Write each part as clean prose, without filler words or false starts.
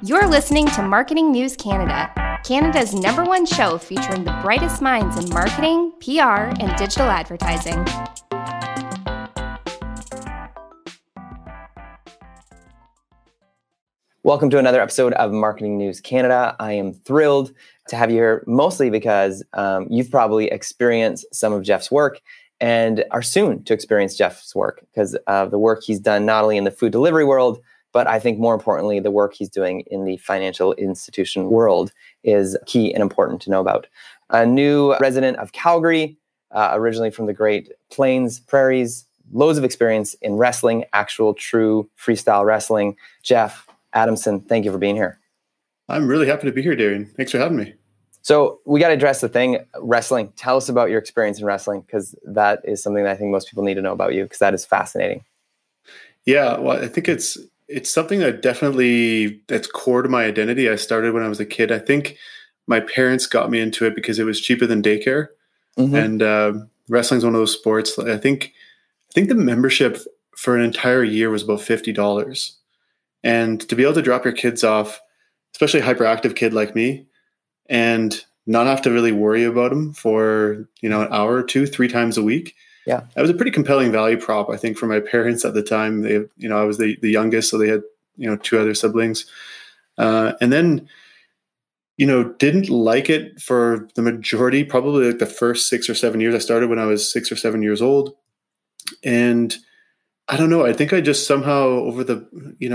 You're listening to Marketing News Canada, Canada's #1 show featuring the brightest minds in marketing, PR, and digital advertising. Welcome to another episode of Marketing News Canada. I am thrilled to have you here, mostly because you've probably experienced some of Jeff's work and are soon to experience Jeff's work because of the work he's done not only in the food delivery world, but I think more importantly, the work he's doing in the financial institution world is key and important to know about. A new resident of Calgary, originally from the Great Plains Prairies, loads of experience in wrestling, actual true freestyle wrestling. Jeff Adamson, thank you for being here. I'm really happy to be here, Darian. Thanks for having me. So we got to address the thing, wrestling. Tell us about your experience in wrestling, because that is something that I think most people need to know about you, because that is fascinating. Yeah, well, I think it's something that's core to my identity. I started when I was a kid. I think my parents got me into it because it was cheaper than daycare. Mm-hmm. And wrestling's one of those sports. I think the membership for an entire year was about $50. And to be able to drop your kids off, especially a hyperactive kid like me, and not have to really worry about them for, an hour or two, 3 times a week. Yeah, that was a pretty compelling value prop, I think, for my parents at the time. They, I was the youngest, so they had, 2 other siblings. And then, didn't like it for the majority, probably like the first 6 or 7 years. I started when I was 6 or 7 years old. And I don't know, I think I just somehow over the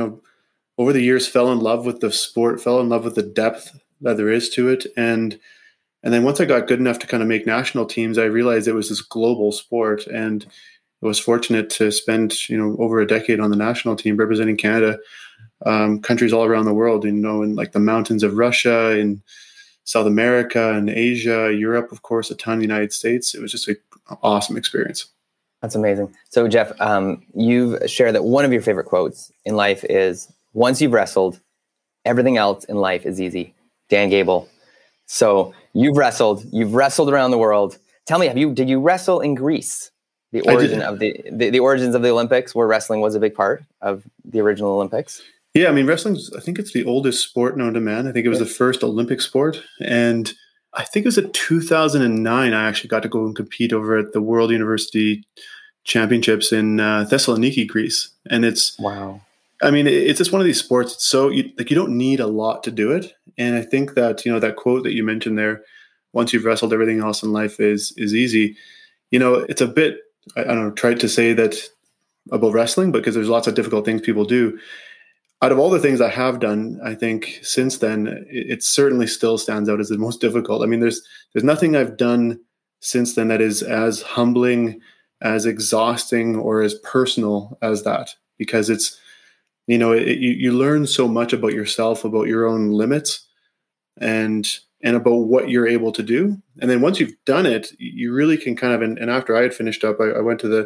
years fell in love with the sport, fell in love with the depth that there is to it. And then once I got good enough to kind of make national teams, I realized it was this global sport. And I was fortunate to spend, over a decade on the national team representing Canada, countries all around the world, in like the mountains of Russia, in South America and Asia, Europe, of course, a ton of the United States. It was just an awesome experience. That's amazing. So Jeff, you've shared that one of your favorite quotes in life is, once you've wrestled, everything else in life is easy. Dan Gable. So you've wrestled around the world. Tell me, did you wrestle in Greece? The origins of the Olympics, where wrestling was a big part of the original Olympics. Yeah, I mean, I think it's the oldest sport known to man. I think it was the first Olympic sport. And I think it was in 2009, I actually got to go and compete over at the World University Championships in Thessaloniki, Greece. And wow. I mean, it's just one of these sports. It's so you don't need a lot to do it. And I think that, that quote that you mentioned there, once you've wrestled, everything else in life is easy. It's a bit, I don't know, tried to say that about wrestling, because there's lots of difficult things people do. Out of all the things I have done, I think since then, it certainly still stands out as the most difficult. I mean, there's nothing I've done since then that is as humbling, as exhausting, or as personal as that, because it's, you learn so much about yourself, about your own limits, and about what you're able to do. And then once you've done it, you really can kind of, and after I had finished up, I went to the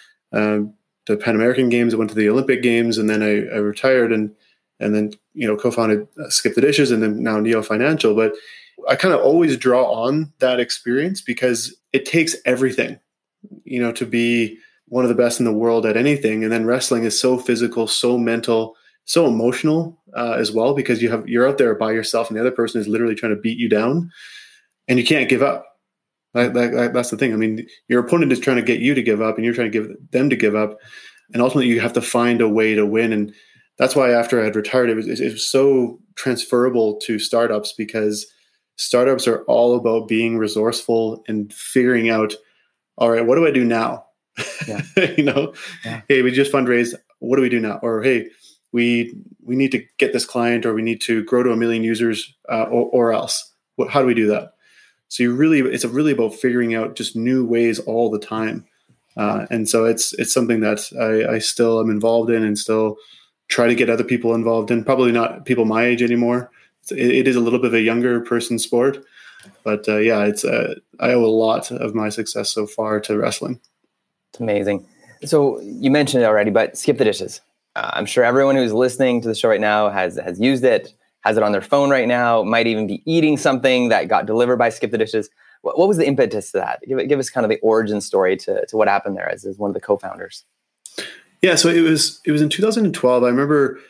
Pan American Games, I went to the Olympic Games, and then I retired and then, co-founded Skip the Dishes, and then now Neo Financial. But I kind of always draw on that experience, because it takes everything, to be one of the best in the world at anything. And then wrestling is so physical, so mental, so emotional as well, because you're out there by yourself and the other person is literally trying to beat you down, and you can't give up. That's the thing. I mean, your opponent is trying to get you to give up, and you're trying to get them to give up. And ultimately you have to find a way to win. And that's why after I had retired, it was so transferable to startups, because startups are all about being resourceful and figuring out, all right, what do I do now? Yeah. Yeah. Hey, we just fundraised. What do we do now? Or, hey, we need to get this client, or we need to grow to 1 million users, or else. How do we do that? So it's really about figuring out just new ways all the time. And so it's something that I still am involved in, and still try to get other people involved in. Probably not people my age anymore. It is a little bit of a younger person sport, but I owe a lot of my success so far to wrestling. It's amazing. So you mentioned it already, but Skip the Dishes. I'm sure everyone who's listening to the show right now has used it, has it on their phone right now, might even be eating something that got delivered by Skip the Dishes. What was the impetus to that? Give us kind of the origin story to what happened there as one of the co-founders. Yeah, so it was in 2012. I remember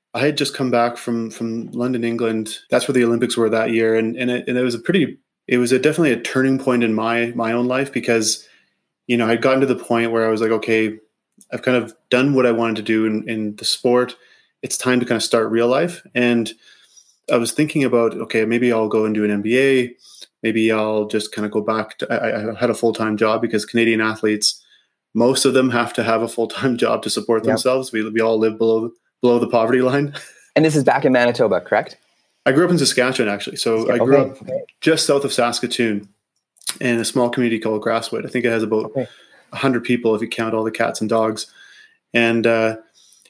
I had just come back from London, England. That's where the Olympics were that year, and it was definitely a turning point in my own life, because I'd gotten to the point where I was like, okay, I've kind of done what I wanted to do in the sport. It's time to kind of start real life. And I was thinking about, okay, maybe I'll go and do an MBA. Maybe I'll just kind of go back to, I had a full-time job, because Canadian athletes, most of them have to have a full-time job to support themselves. We all live below the poverty line. And this is back in Manitoba, correct? I grew up in Saskatchewan, actually. So I grew up just south of Saskatoon in a small community called Grasswood. I think it has about 100 people if you count all the cats and dogs. And so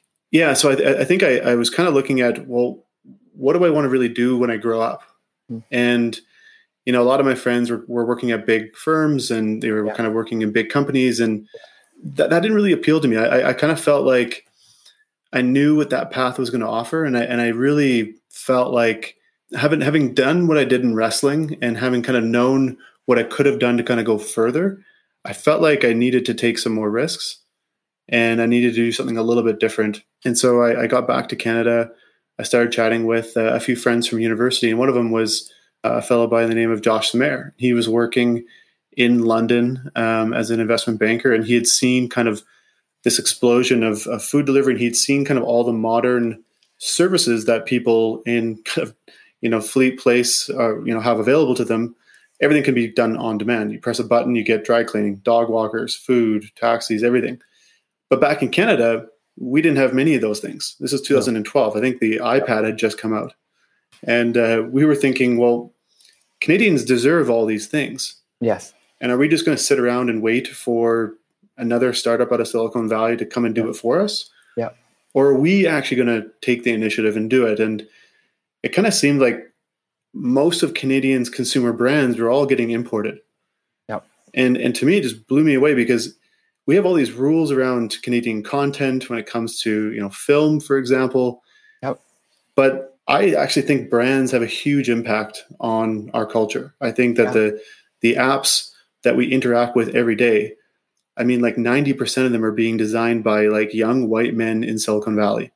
I think I was kind of looking at, well, what do I want to really do when I grow up? And, a lot of my friends were working at big firms, and they were kind of working in big companies. And that didn't really appeal to me. I kind of felt like I knew what that path was going to offer. And I really felt like having done what I did in wrestling, and having kind of known what I could have done to kind of go further, I felt like I needed to take some more risks, and I needed to do something a little bit different. And so I got back to Canada. I started chatting with a few friends from university, and one of them was a fellow by the name of Josh Samer. He was working in London as an investment banker, and he had seen kind of this explosion of food delivery, and he'd seen kind of all the modern services that people in kind of, Fleet Place, have available to them. Everything can be done on demand. You press a button, you get dry cleaning, dog walkers, food, taxis, everything. But back in Canada, we didn't have many of those things. This is 2012. I think the iPad had just come out. And we were thinking, well, Canadians deserve all these things. Yes. And are we just going to sit around and wait for another startup out of Silicon Valley to come and do it for us? Yeah. Or are we actually going to take the initiative and do it? And it kind of seemed like most of Canadians' consumer brands were all getting imported. Yep. And to me, it just blew me away, because we have all these rules around Canadian content when it comes to, film, for example. Yep. But I actually think brands have a huge impact on our culture. I think that the apps that we interact with every day, I mean, like 90% of them are being designed by like young white men in Silicon Valley.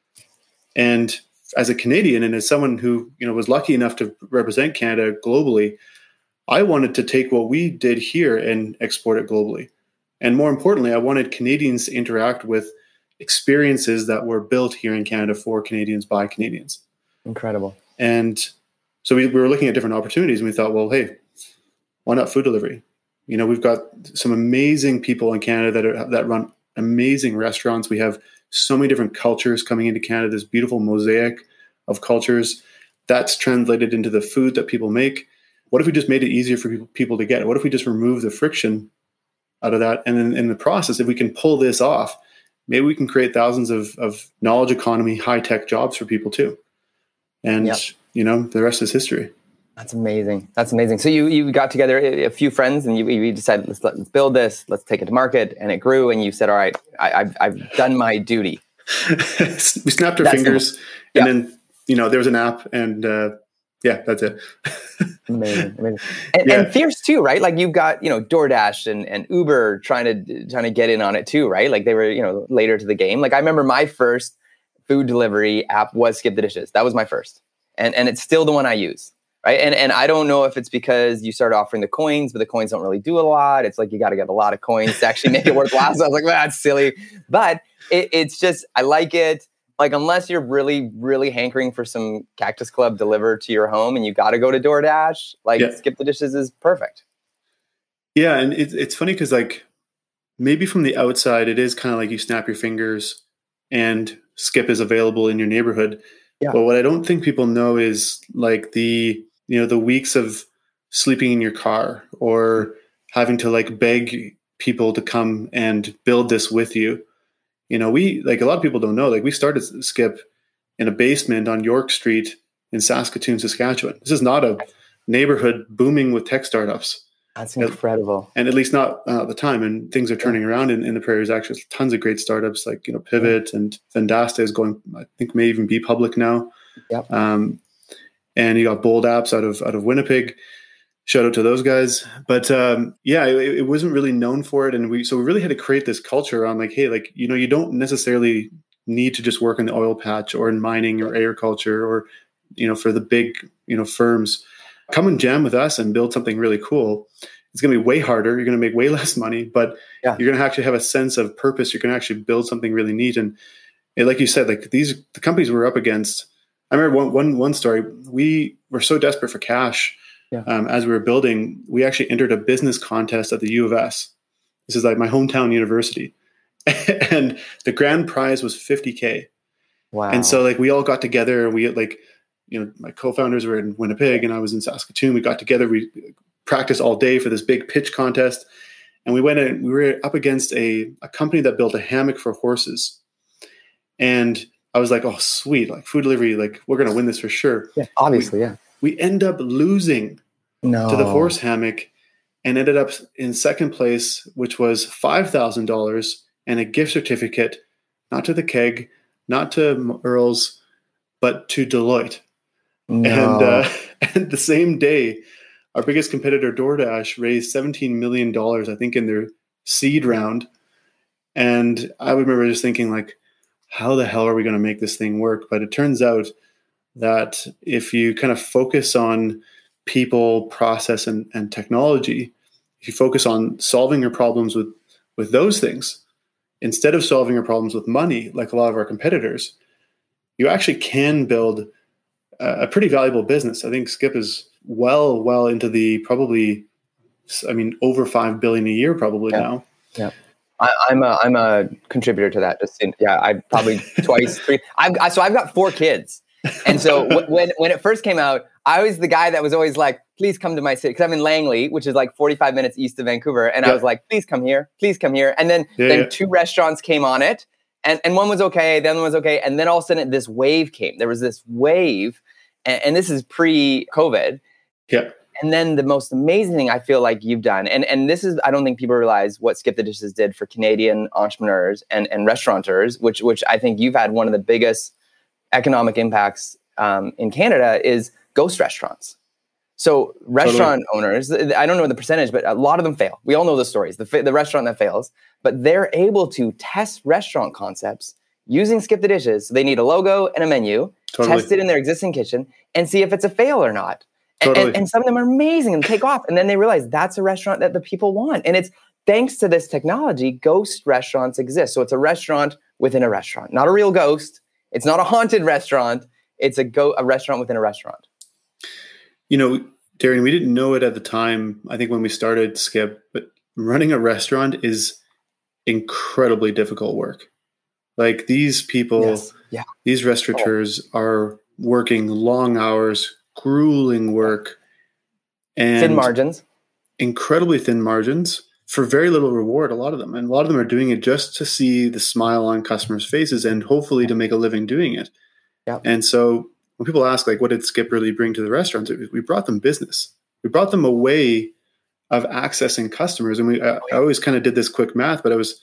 And as a Canadian, and as someone who, was lucky enough to represent Canada globally, I wanted to take what we did here and export it globally. And more importantly, I wanted Canadians to interact with experiences that were built here in Canada for Canadians by Canadians. Incredible. And so we were looking at different opportunities, and we thought, well, hey, why not food delivery? We've got some amazing people in Canada that run amazing restaurants. We have so many different cultures coming into Canada, this beautiful mosaic of cultures that's translated into the food that people make. What if we just made it easier for people to get? What if we just remove the friction out of that? And then in the process, if we can pull this off, maybe we can create thousands of knowledge economy, high-tech jobs for people too. And, the rest is history. That's amazing. So you got together a few friends, and you decided, let's build this, let's take it to market, and it grew. And you said, all right, I've done my duty. We snapped our fingers, and then, there was an app, and that's it. Amazing. And fierce too, right? Like you've got, DoorDash and Uber trying to get in on it too, right? Like they were, later to the game. Like I remember my first food delivery app was Skip the Dishes. That was my first. And it's still the one I use. Right. And I don't know if it's because you started offering the coins, but the coins don't really do a lot. It's like you got to get a lot of coins to actually make it worthwhile. So I was like, that's silly. But it's just, I like it. Like, unless you're really, really hankering for some Cactus Club delivered to your home and you got to go to DoorDash, Skip the Dishes is perfect. Yeah. And it's funny because, like, maybe from the outside, it is kind of like you snap your fingers and Skip is available in your neighborhood. Yeah. But what I don't think people know is like the weeks of sleeping in your car or having to like beg people to come and build this with you. We, like, a lot of people don't know, like, we started Skip in a basement on York Street in Saskatoon, Saskatchewan. This is not a neighborhood booming with tech startups. That's incredible. And at least not at the time. And things are turning around in the prairies. Actually, tons of great startups like, Pivot and Vendasta is going, I think, may even be public now. Yep. And you got Bold Apps out of Winnipeg. Shout out to those guys. But it wasn't really known for it. And we really had to create this culture around like, hey, like, you don't necessarily need to just work in the oil patch or in mining or agriculture or, for the big, firms. Come and jam with us and build something really cool. It's going to be way harder. You're going to make way less money, but you're going to actually have a sense of purpose. You're going to actually build something really neat. And like you said, like the companies we're up against, I remember one story. We were so desperate for cash as we were building. We actually entered a business contest at the U of S. This is like my hometown university. And the grand prize was $50K. Wow. And so like we all got together and we had like, my co-founders were in Winnipeg and I was in Saskatoon. We got together, we practiced all day for this big pitch contest. And we went in, we were up against a company that built a hammock for horses. And I was like, oh, sweet, like food delivery, like we're going to win this for sure. Yeah, obviously, We end up losing to the horse hammock and ended up in second place, which was $5,000 and a gift certificate, not to the Keg, not to Earl's, but to Deloitte. No. And the same day, our biggest competitor, DoorDash, raised $17 million, I think, in their seed round. And I remember just thinking, like, how the hell are we going to make this thing work? But it turns out that if you kind of focus on people, process, and technology, if you focus on solving your problems with those things, instead of solving your problems with money, like a lot of our competitors, you actually can build a pretty valuable business. I think Skip is well into the probably, over $5 billion a year probably now. Yeah. I'm a contributor to that. I probably twice, three. I've got 4 kids. And so when it first came out, I was the guy that was always like, please come to my city. Cause I'm in Langley, which is like 45 minutes east of Vancouver. And I was like, please come here. And then 2 restaurants came on it. And one was okay, the other one was okay. And then all of a sudden this wave came. There was this wave, and this is pre-COVID. Yeah. And then the most amazing thing I feel like you've done, and this is, I don't think people realize what Skip the Dishes did for Canadian entrepreneurs and restaurateurs, which I think you've had one of the biggest economic impacts in Canada is ghost restaurants. So restaurant owners, I don't know the percentage, but a lot of them fail. We all know the stories, the restaurant that fails, but they're able to test restaurant concepts using Skip the Dishes. So they need a logo and a menu, test it in their existing kitchen and see if it's a fail or not. And some of them are amazing and take off. And then they realize that's a restaurant that the people want. And it's thanks to this technology, ghost restaurants exist. So it's a restaurant within a restaurant, not a real ghost. It's not a haunted restaurant. It's a restaurant within a restaurant. Darian, we didn't know it at the time, I think when we started Skip, but running a restaurant is incredibly difficult work. Like these people, these restaurateurs are working long hours, grueling work, and thin margins, incredibly thin margins for very little reward, a lot of them. And a lot of them are doing it just to see the smile on customers' faces and hopefully to make a living doing it. Yeah. And so when people ask, like, what did Skip really bring to the restaurants? We brought them business. We brought them a way of accessing customers. And I always kind of did this quick math, but I was,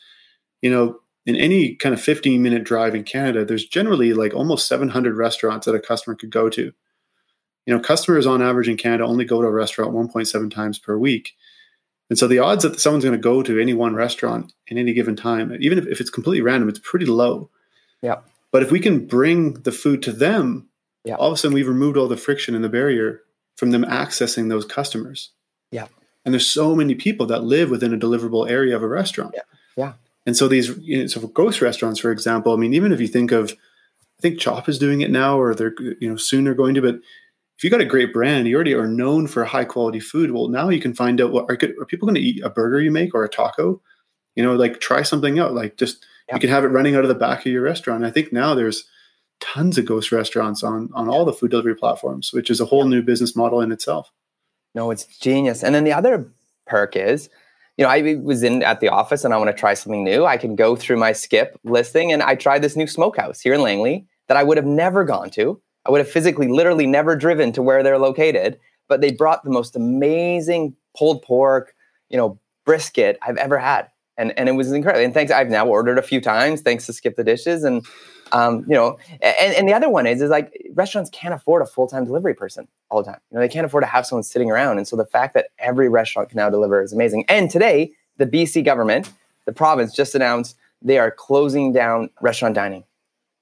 in any kind of 15-minute drive in Canada, there's generally like almost 700 restaurants that a customer could go to. Customers on average in Canada only go to a restaurant 1.7 times per week. And so the odds that someone's going to go to any one restaurant in any given time, even if it's completely random, it's pretty low. Yeah. But if we can bring the food to them, all of a sudden we've removed all the friction and the barrier from them accessing those customers. Yeah. And there's so many people that live within a deliverable area of a restaurant. Yeah. And so these, so for ghost restaurants, for example, even if you think of, I think Chop is doing it now, or they're, soon they're going to, but if you got a great brand, you already are known for high quality food. Well, now you can find out, are people going to eat a burger you make or a taco? Try something out. You can have it running out of the back of your restaurant. I think now there's tons of ghost restaurants on all the food delivery platforms, which is a whole new business model in itself. No, it's genius. And then the other perk is, I was at the office and I want to try something new. I can go through my Skip listing and I tried this new smokehouse here in Langley that I would have never gone to. I would have physically, literally never driven to where they're located, but they brought the most amazing pulled pork, brisket I've ever had. And it was incredible. And I've now ordered a few times, thanks to Skip the Dishes. And, and the other one is like restaurants can't afford a full-time delivery person all the time. They can't afford to have someone sitting around. And so the fact that every restaurant can now deliver is amazing. And today, the BC government, the province just announced they are closing down restaurant dining.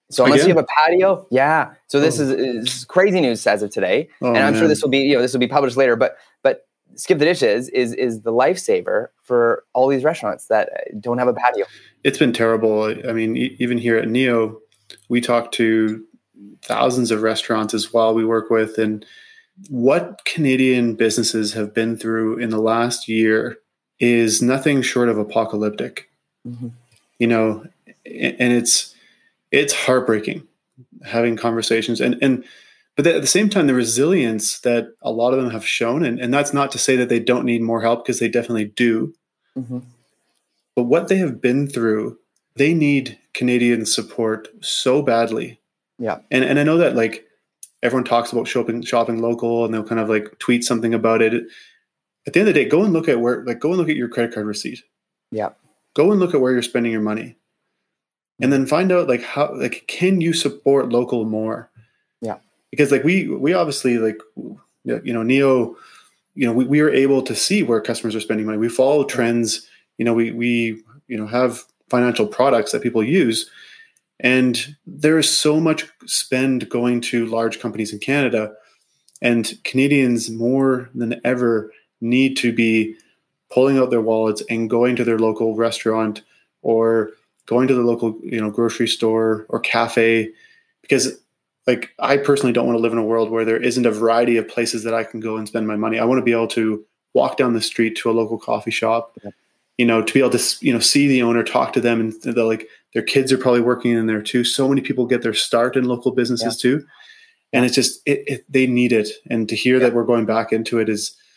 So unless Again? you have a patio, yeah. So this is crazy news as of today, and I'm sure this will be published later. But Skip the Dishes is the lifesaver for all these restaurants that don't have a patio. It's been terrible. I mean, even here at Neo, we talk to thousands of restaurants as well we work with, and what Canadian businesses have been through in the last year is nothing short of apocalyptic. Mm-hmm. You know, and it's heartbreaking having conversations but at the same time, the resilience that a lot of them have shown, and that's not to say that they don't need more help, because they definitely do. Mm-hmm. But what they have been through, they need Canadian support so badly. Yeah. And I know that like everyone talks about shopping local, and they'll kind of like tweet something about it. At the end of the day, go and look at your credit card receipt. Yeah. Go and look at where you're spending your money. And then find out like how, like, can you support local more? Yeah. Because like we obviously, like, you know, Neo, you know, we are able to see where customers are spending money. We follow trends. You know, we you know, have financial products that people use, and there is so much spend going to large companies in Canada, and Canadians more than ever need to be pulling out their wallets and going to their local restaurant or going to the local, you know, grocery store or cafe, because like I personally don't want to live in a world where there isn't a variety of places that I can go and spend my money. I want to be able to walk down the street to a local coffee shop, you know, to be able to, you know, see the owner, talk to them, and they're like, their kids are probably working in there too. So many people get their start in local businesses too. And it's just, they need it. And to hear that we're going back into it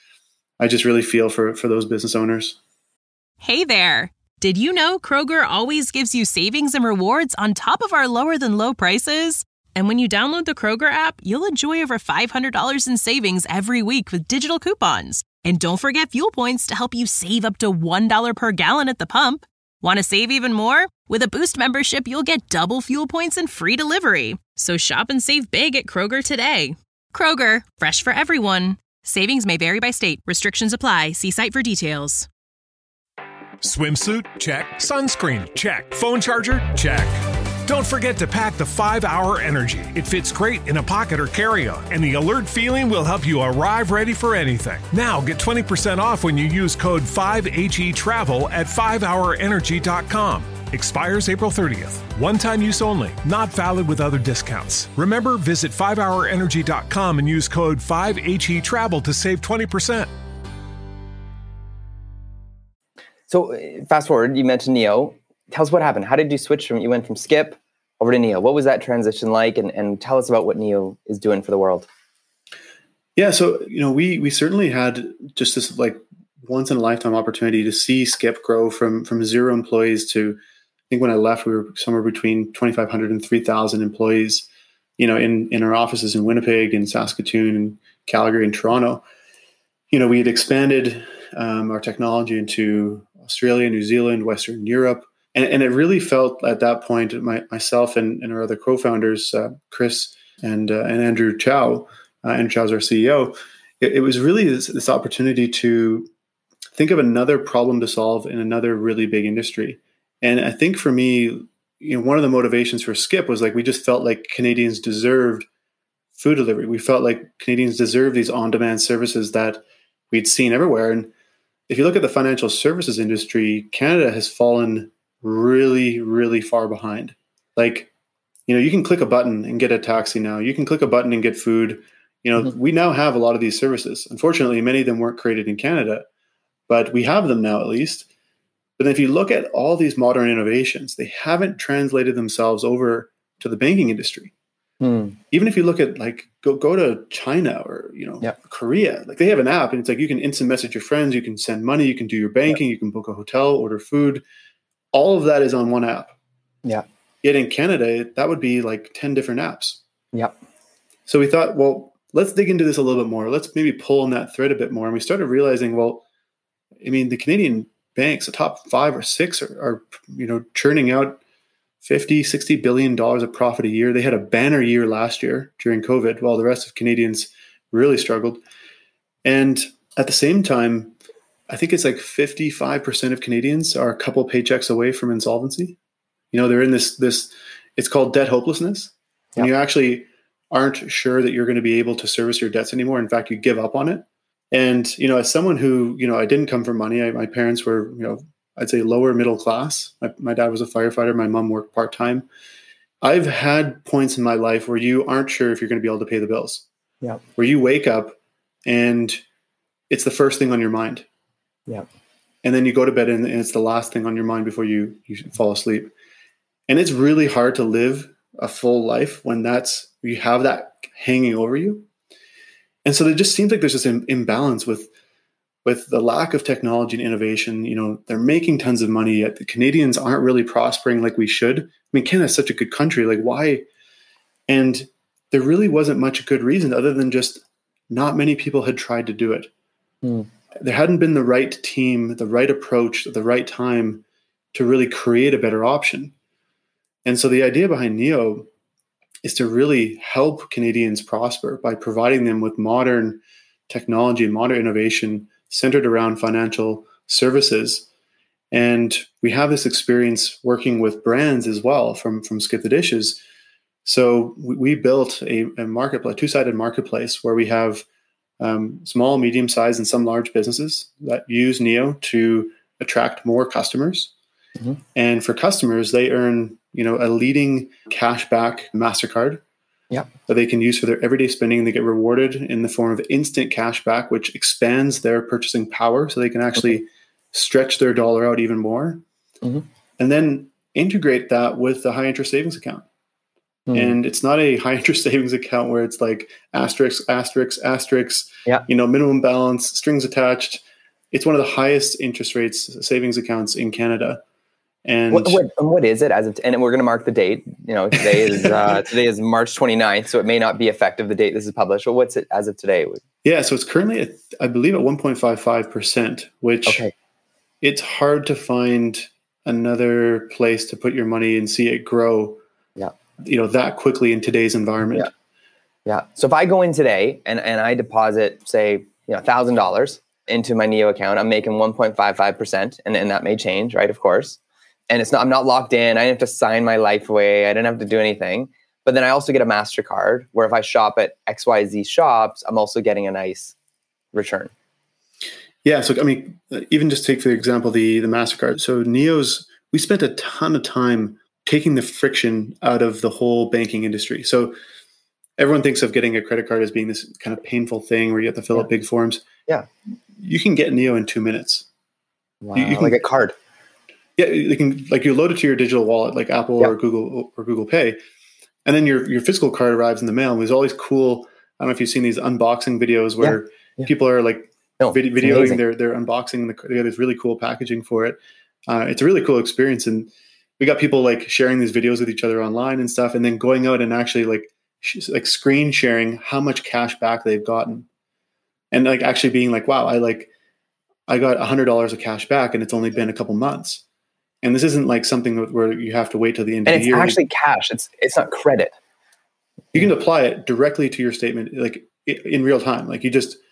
I just really feel for those business owners. Hey there. Did you know Kroger always gives you savings and rewards on top of our lower than low prices? And when you download the Kroger app, you'll enjoy over $500 in savings every week with digital coupons. And don't forget fuel points to help you save up to $1 per gallon at the pump. Want to save even more? With a Boost membership, you'll get double fuel points and free delivery. So shop and save big at Kroger today. Kroger, fresh for everyone. Savings may vary by state. Restrictions apply. See site for details. Swimsuit? Check. Sunscreen? Check. Phone charger? Check. Don't forget to pack the 5-Hour Energy. It fits great in a pocket or carry-on, and the alert feeling will help you arrive ready for anything. Now get 20% off when you use code 5HETRAVEL at 5hourenergy.com. Expires April 30th. One-time use only. Not valid with other discounts. Remember, visit 5hourenergy.com and use code 5HETRAVEL to save 20%. So fast forward, you mentioned Neo. Tell us what happened. How did you switch you went from Skip over to Neo? What was that transition like? And tell us about what Neo is doing for the world. Yeah. So, you know, we certainly had just this like once in a lifetime opportunity to see Skip grow from 0 employees to, I think when I left, we were somewhere between 2,500 and 3,000 employees, you know, in our offices in Winnipeg and Saskatoon and Calgary and Toronto. You know, we had expanded our technology into Australia, New Zealand, Western Europe. And it really felt at that point, myself and our other co-founders, Chris and Andrew Chow, Andrew Chow's our CEO, it was really this opportunity to think of another problem to solve in another really big industry. And I think for me, you know, one of the motivations for Skip was like, we just felt like Canadians deserved food delivery. We felt like Canadians deserved these on-demand services that we'd seen everywhere. And if you look at the financial services industry, Canada has fallen really, really far behind. Like, you know, you can click a button and get a taxi now. You can click a button and get food. You know, we now have a lot of these services. Unfortunately, many of them weren't created in Canada, but we have them now at least. But if you look at all these modern innovations, they haven't translated themselves over to the banking industry. Even if you look at like, go to China or, you know, Korea, like they have an app and it's like, you can instant message your friends, you can send money, you can do your banking, you can book a hotel, order food. All of that is on one app. Yeah. Yet in Canada, that would be like 10 different apps. Yeah. So we thought, well, let's dig into this a little bit more. Let's maybe pull on that thread a bit more. And we started realizing, well, I mean, the Canadian banks, the top 5 or 6 are you know, churning out $50-60 billion of profit a year. They had a banner year last year during COVID, while the rest of Canadians really struggled. And at the same time, I think it's like 55% of Canadians are a couple paychecks away from insolvency. You know, they're in this it's called debt hopelessness. When Yep. you actually aren't sure that you're going to be able to service your debts anymore. In fact, you give up on it. And, as someone who, I didn't come from money, my parents were, I'd say lower middle class. My dad was a firefighter. My mom worked part-time. I've had points in my life where you aren't sure if you're going to be able to pay the bills. Yeah. Where you wake up and it's the first thing on your mind. Yeah. And then you go to bed and it's the last thing on your mind before you fall asleep. And it's really hard to live a full life when you have that hanging over you. And so it just seems like there's this imbalance with the lack of technology and innovation. They're making tons of money, yet the Canadians aren't really prospering like we should. I mean, Canada's such a good country. Like, why? And there really wasn't much good reason other than just not many people had tried to do it. There hadn't been the right team, the right approach, at the right time to really create a better option. And so the idea behind Neo is to really help Canadians prosper by providing them with modern technology and modern innovation centered around financial services. And we have this experience working with brands as well from Skip the Dishes. So we built a marketplace, two-sided marketplace where we have small, medium-sized, and some large businesses that use Neo to attract more customers. Mm-hmm. And for customers, they earn, a leading cashback MasterCard that they can use for their everyday spending. They get rewarded in the form of instant cashback, which expands their purchasing power so they can actually stretch their dollar out even more. Mm-hmm. And then integrate that with the high interest savings account. And it's not a high interest savings account where it's like asterisk, minimum balance, strings attached. It's one of the highest interest rates savings accounts in Canada. And what is it and we're going to mark the date. Today is March 29th, so it may not be effective the date this is published. But what's it as of today? Yeah, so it's currently I believe at 1.55%, which it's hard to find another place to put your money and see it grow. That quickly in today's environment. Yeah. So if I go in today and I deposit, say, $1,000 into my Neo account, I'm making 1.55%, and that may change, right? Of course. And I'm not locked in. I didn't have to sign my life away. I didn't have to do anything. But then I also get a MasterCard where if I shop at XYZ shops, I'm also getting a nice return. Yeah. So, I mean, even just take, for example, the MasterCard. So we spent a ton of time taking the friction out of the whole banking industry. So everyone thinks of getting a credit card as being this kind of painful thing where you have to fill out big forms. Yeah. You can get Neo in 2 minutes. Wow. You can, like a card. Yeah. You load it to your digital wallet, like Apple or Google Pay. And then your physical card arrives in the mail. And there's always cool, I don't know if you've seen these unboxing videos where people are like videoing their unboxing. They got this really cool packaging for it. It's a really cool experience. And we got people like sharing these videos with each other online and stuff, and then going out and actually like screen sharing how much cash back they've gotten, and like actually being like, wow, I got $100 of cash back, and it's only been a couple months. And this isn't like something where you have to wait till the end of the year. And it's actually cash. It's not credit. You can apply it directly to your statement, like in real time. Like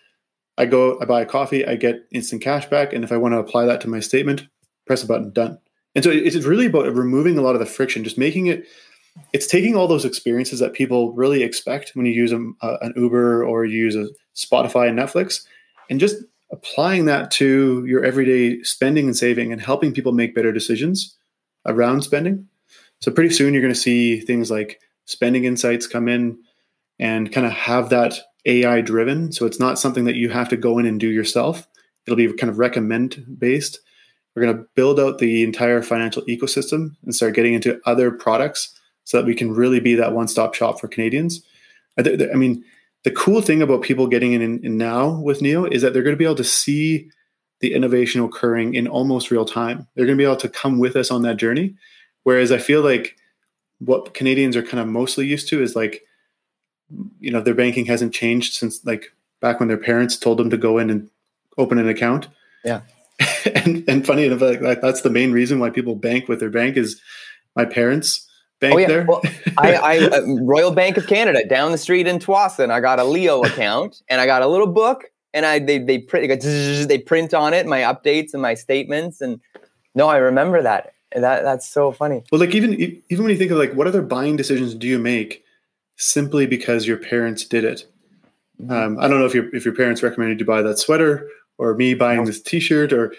I buy a coffee, I get instant cash back, and if I want to apply that to my statement, press a button, done. And so it's really about removing a lot of the friction, just making it's taking all those experiences that people really expect when you use an Uber or you use a Spotify and Netflix, and just applying that to your everyday spending and saving and helping people make better decisions around spending. So pretty soon you're going to see things like spending insights come in and kind of have that AI driven. So it's not something that you have to go in and do yourself. It'll be kind of recommend based. We're going to build out the entire financial ecosystem and start getting into other products so that we can really be that one-stop shop for Canadians. I mean, the cool thing about people getting in now with Neo is that they're going to be able to see the innovation occurring in almost real time. They're going to be able to come with us on that journey. Whereas I feel like what Canadians are kind of mostly used to is like, their banking hasn't changed since like back when their parents told them to go in and open an account. Yeah. And funny enough, like that's the main reason why people bank with their bank is my parents bank there. Well, I Royal Bank of Canada down the street in Tsawwassen, I got a Leo account and I got a little book and they print on it my updates and my statements. And no, I remember that. That's so funny. Well, like even when you think of like what other buying decisions do you make simply because your parents did it? I don't know if your parents recommended you buy that sweater or me buying this T-shirt or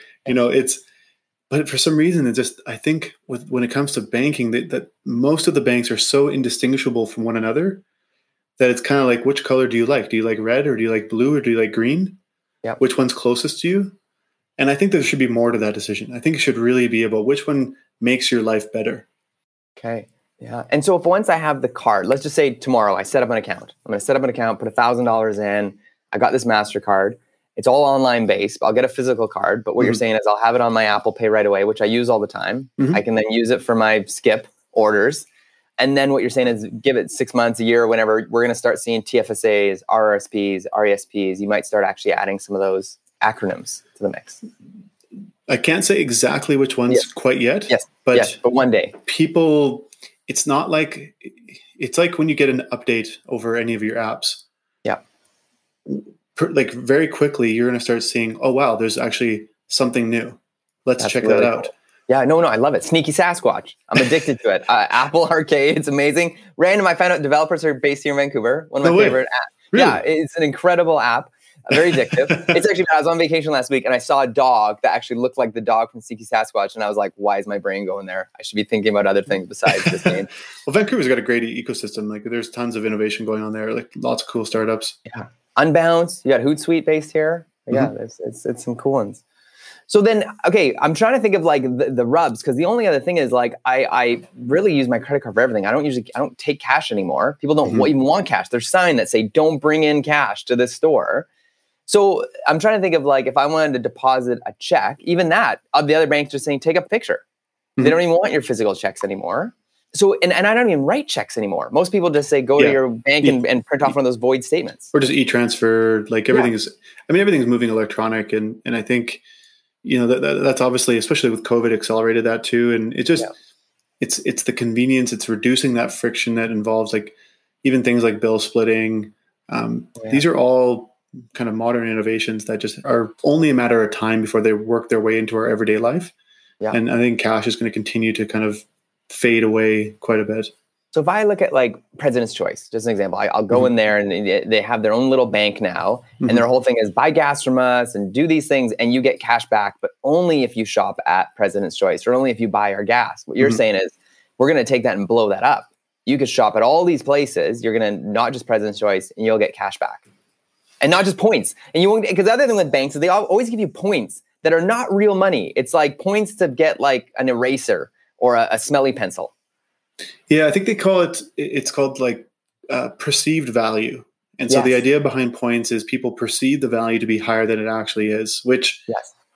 but for some reason I think when it comes to banking that most of the banks are so indistinguishable from one another that it's kind of like, which color do you like? Do you like red or do you like blue or do you like green? Yeah. Which one's closest to you? And I think there should be more to that decision. I think it should really be about which one makes your life better. Okay. Yeah. And so if once I have the card, let's just say tomorrow I set up an account. I'm going to set up an account, put $1,000 in. I got this MasterCard. It's all online based. I'll get a physical card. But what you're saying is I'll have it on my Apple Pay right away, which I use all the time. I can then use it for my skip orders. And then what you're saying is give it 6 months, a year, whenever we're going to start seeing TFSAs, RRSPs, RESPs. You might start actually adding some of those acronyms to the mix. I can't say exactly which ones quite yet. But one day. People, it's like when you get an update over any of your apps. Yeah. Like very quickly, you're going to start seeing, oh, wow, there's actually something new. That's check really that out. Cool. Yeah, no, I love it. Sneaky Sasquatch. I'm addicted to it. Apple Arcade, it's amazing. Random, I found out developers are based here in Vancouver. One of my favorite apps. Really? Yeah, it's an incredible app. Very addictive. It's actually, I was on vacation last week and I saw a dog that actually looked like the dog from Sneaky Sasquatch. And I was like, why is my brain going there? I should be thinking about other things besides this game. Well, Vancouver's got a great ecosystem. Like there's tons of innovation going on there. Like lots of cool startups. Yeah. Unbounce. You got Hootsuite based here. Yeah, it's some cool ones. So then, okay, I'm trying to think of like the rubs, because the only other thing is like I really use my credit card for everything. I don't take cash anymore. People don't even want cash. There's signs that say don't bring in cash to this store. So I'm trying to think of like if I wanted to deposit a check, even that, the other banks are saying take a picture. They don't even want your physical checks anymore. So, and I don't even write checks anymore. Most people just say go to your bank and print off one of those void statements. Or just e-transfer. Like everything is, everything's moving electronic. And I think, that's obviously, especially with COVID, accelerated that too. And it just, it's the convenience. It's reducing that friction that involves like even things like bill splitting. These are all kind of modern innovations that just are only a matter of time before they work their way into our everyday life. Yeah. And I think cash is going to continue to kind of fade away quite a bit. So if I look at like President's Choice, just an example, I'll go in there and they have their own little bank now. And their whole thing is buy gas from us and do these things and you get cash back, but only if you shop at President's Choice or only if you buy our gas. What you're saying is we're going to take that and blow that up. You could shop at all these places. You're going to not just President's Choice and you'll get cash back. And not just points. And you won't, because the other thing with banks is they always give you points that are not real money. It's like points to get like an eraser or a smelly pencil. Yeah, I think they call it's called like perceived value. And so the idea behind points is people perceive the value to be higher than it actually is, which,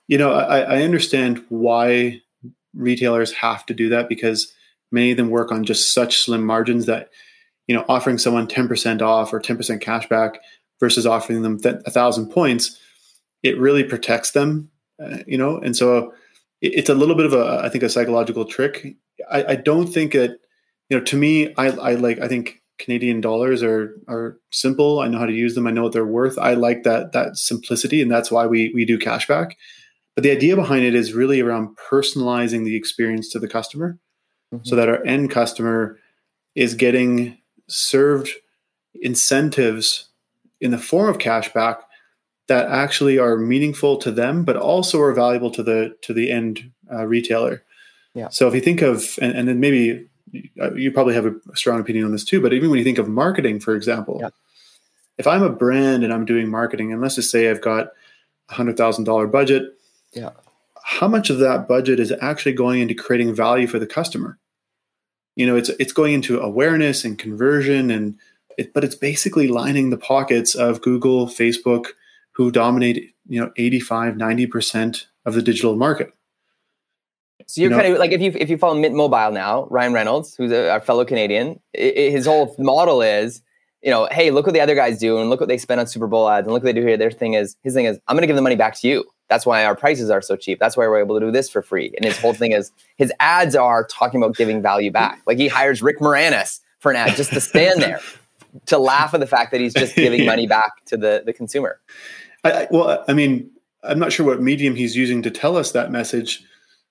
I understand why retailers have to do that because many of them work on just such slim margins that, offering someone 10% off or 10% cash back versus offering them 1,000 points, it really protects them, and so it's a little bit of I think a psychological trick. I don't think that, to me, I think Canadian dollars are simple. I know how to use them. I know what they're worth. I like that simplicity, and that's why we do cashback. But the idea behind it is really around personalizing the experience to the customer so that our end customer is getting served incentives in the form of cashback that actually are meaningful to them, but also are valuable to the end retailer. Yeah. So if you think of, and then maybe you probably have a strong opinion on this too, but even when you think of marketing, for example, if I'm a brand and I'm doing marketing, and let's just say I've got $100,000 budget, how much of that budget is actually going into creating value for the customer? It's going into awareness and conversion, but it's basically lining the pockets of Google, Facebook, who dominate 85-90% of the digital market. So you're kind of like if you follow Mint Mobile now, Ryan Reynolds, who's our fellow Canadian, his whole model is, hey, look what the other guys do and look what they spend on Super Bowl ads and look what they do here. His thing is, I'm going to give the money back to you. That's why our prices are so cheap. That's why we're able to do this for free. And his whole thing is his ads are talking about giving value back. Like he hires Rick Moranis for an ad just to stand there to laugh at the fact that he's just giving money back to the consumer. I'm not sure what medium he's using to tell us that message,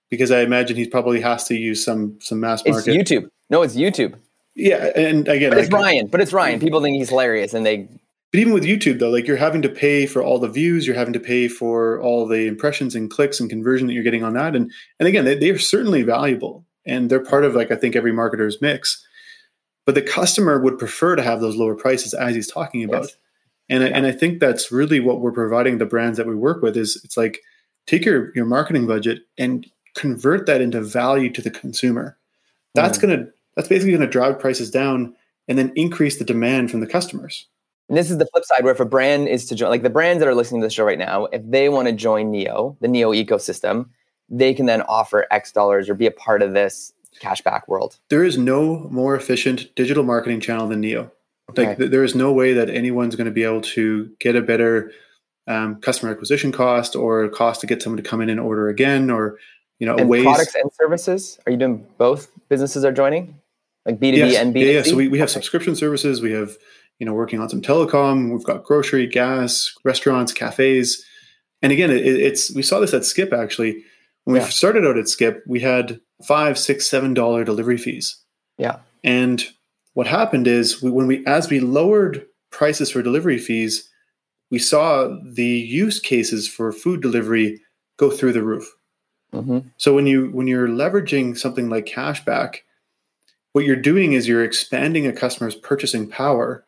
because I imagine he probably has to use some mass market. It's YouTube. No, it's YouTube. Yeah, and again, but it's Ryan. People think he's hilarious, and they. But even with YouTube, though, like you're having to pay for all the views, you're having to pay for all the impressions and clicks and conversion that you're getting on that, and again, they are certainly valuable, and they're part of like I think every marketer's mix. But the customer would prefer to have those lower prices, as he's talking about. Yes. And I think that's really what we're providing the brands that we work with is it's like take your marketing budget and convert that into value to the consumer. That's basically going to drive prices down and then increase the demand from the customers. And this is the flip side where if a brand is to join, like the brands that are listening to the show right now, if they want to join Neo, the Neo ecosystem, they can then offer X dollars or be a part of this cashback world. There is no more efficient digital marketing channel than Neo. Okay. Like there is no way that anyone's going to be able to get a better customer acquisition cost or a cost to get someone to come in and order again, or and ways. Products and services. Are you doing both? Businesses are joining, like B2B and B2C. Yeah. So we have subscription services. We have working on some telecom. We've got grocery, gas, restaurants, cafes, and again, we saw this at Skip actually. When we started out at Skip, we had $5, $6, $7 delivery fees. Yeah. And what happened is as we lowered prices for delivery fees, we saw the use cases for food delivery go through the roof. Mm-hmm. So when you're leveraging something like cashback, what you're doing is you're expanding a customer's purchasing power,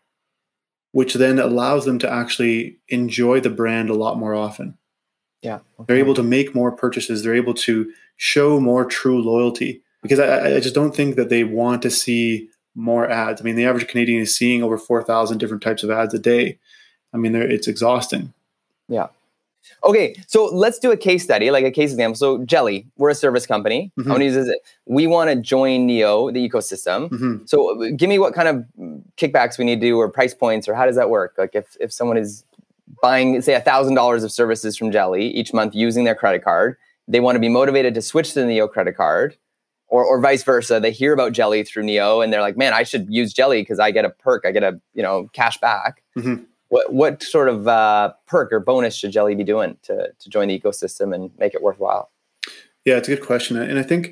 which then allows them to actually enjoy the brand a lot more often. Yeah. Okay. They're able to make more purchases. They're able to show more true loyalty because I just don't think that they want to see more ads. I mean, the average Canadian is seeing over 4,000 different types of ads a day. I mean, it's exhausting. Yeah. Okay. So let's do a case study, like a case example. So Jelly, we're a service company. Mm-hmm. I want to use this. We want to join Neo, the ecosystem. Mm-hmm. So give me what kind of kickbacks we need to do or price points, or how does that work? Like if someone is buying, say, $1,000 of services from Jelly each month using their credit card, they want to be motivated to switch to the Neo credit card, or vice versa. They hear about Jelly through Neo and they're like, man, I should use Jelly because I get a perk. I get a cash back. Mm-hmm. What sort of perk or bonus should Jelly be doing to join the ecosystem and make it worthwhile? Yeah, it's a good question. And I think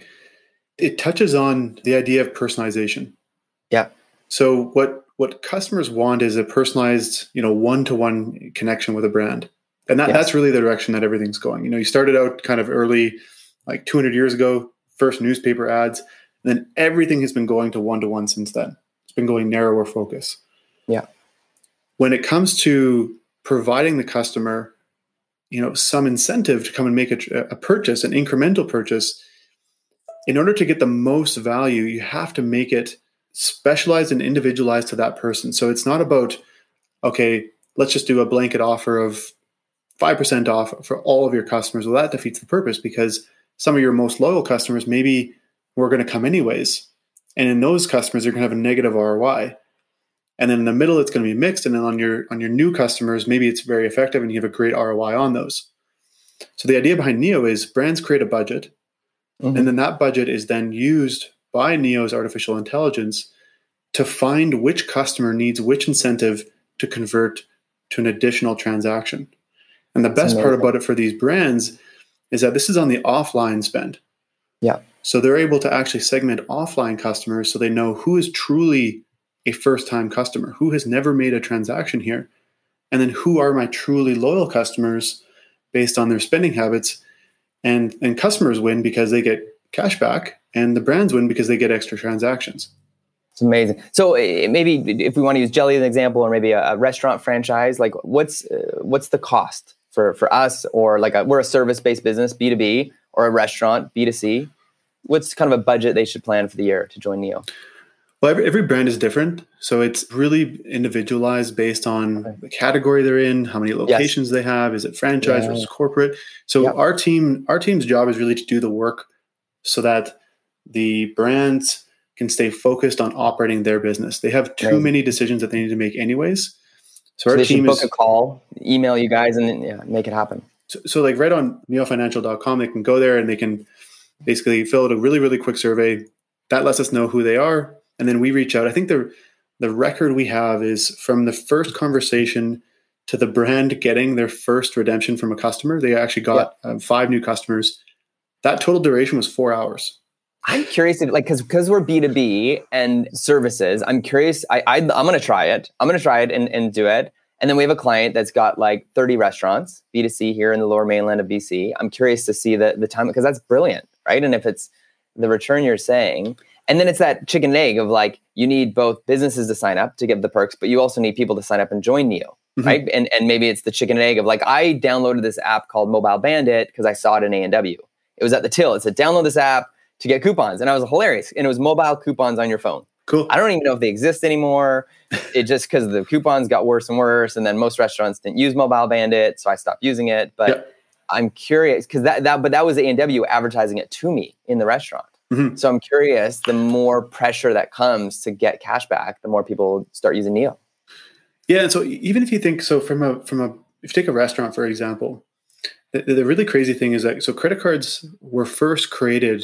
it touches on the idea of personalization. Yeah. So what customers want is a personalized, one-to-one connection with a brand. And that's really the direction that everything's going. You started out kind of early, like 200 years ago, first newspaper ads, and then everything has been going to one-to-one since then. It's been going narrower focus. Yeah. When it comes to providing the customer, some incentive to come and make a purchase, an incremental purchase, in order to get the most value, you have to make it specialized and individualized to that person. So it's not about, okay, let's just do a blanket offer of 5% off for all of your customers. Well, that defeats the purpose because some of your most loyal customers maybe were going to come anyways. And in those customers, you're going to have a negative ROI. And then in the middle, it's going to be mixed. And then on your new customers, maybe it's very effective and you have a great ROI on those. So the idea behind Neo is brands create a budget. Mm-hmm. And then that budget is then used by Neo's artificial intelligence to find which customer needs which incentive to convert to an additional transaction. And the best part about it for these brands is that this is on the offline spend. Yeah. So they're able to actually segment offline customers so they know who is truly a first-time customer, who has never made a transaction here, and then who are my truly loyal customers based on their spending habits. And customers win because they get cash back, and the brands win because they get extra transactions. It's amazing. So maybe if we want to use Jelly as an example, or maybe a restaurant franchise, like what's the cost for us, or like we're a service-based business, B2B, or a restaurant, B2C? What's kind of a budget they should plan for the year to join Neo? Well, every brand is different. So it's really individualized based on the category they're in, how many locations they have. Is it franchise versus corporate? So our team's job is really to do the work so that the brands can stay focused on operating their business. They have too many decisions that they need to make anyways. So our they team should book a call, email you guys, and make it happen. So like right on neofinancial.com, they can go there and they can basically fill out a really, really quick survey. That lets us know who they are. And then we reach out. I think the record we have is from the first conversation to the brand getting their first redemption from a customer. They actually got 5 new customers. That total duration was 4 hours. I'm curious if, like, because we're B2B and services, I'm curious. I'm going to try it. I'm going to try it and do it. And then we have a client that's got like 30 restaurants, B2C here in the lower mainland of BC. I'm curious to see the time, because that's brilliant, right? And if it's the return you're saying, and then it's that chicken and egg of like, you need both businesses to sign up to give the perks, but you also need people to sign up and join Neo, right? And maybe it's the chicken and egg of like, I downloaded this app called Mobile Bandit because I saw it in A&W. It was at the till. It said, download this app to get coupons. And I was hilarious. And it was mobile coupons on your phone. Cool. I don't even know if they exist anymore. It just because the coupons got worse and worse. And then most restaurants didn't use Mobile Bandit. So I stopped using it. But I'm curious because that was A&W advertising it to me in the restaurant. So I'm curious, the more pressure that comes to get cash back, the more people start using Neo. Yeah. And so even if you think, so if you take a restaurant, for example, the really crazy thing is that, so credit cards were first created